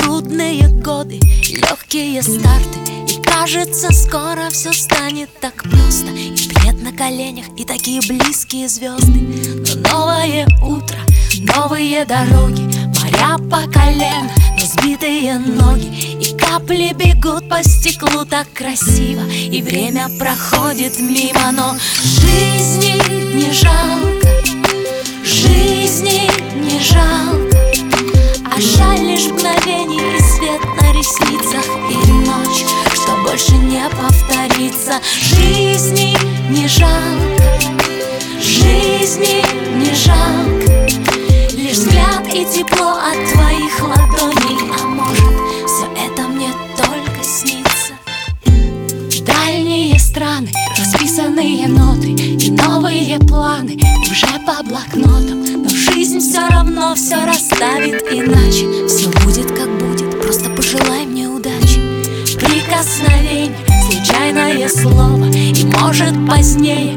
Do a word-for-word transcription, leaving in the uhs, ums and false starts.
Трудные годы, легкие старты, и кажется, скоро все станет так просто. И плед на коленях, и такие близкие звезды. Но новое утро, новые дороги, моря по колено, но сбитые ноги. И капли бегут по стеклу так красиво, и время проходит мимо. Но жизни не жалко, жизни не жалко, а жаль лишь мгновений и свет на ресницах, и ночь, что больше не повторится. Жизни не жалко, жизни не жалко, лишь взгляд и тепло от твоих ладоней. А может, все это мне только снится. Дальние страны, расписанные ноты и новые планы уже по блокнотам. Но жизнь все равно все расставит иначе. Все будет как будет, просто пожелай мне удачи. Прикосновение, случайное слово, и может позднее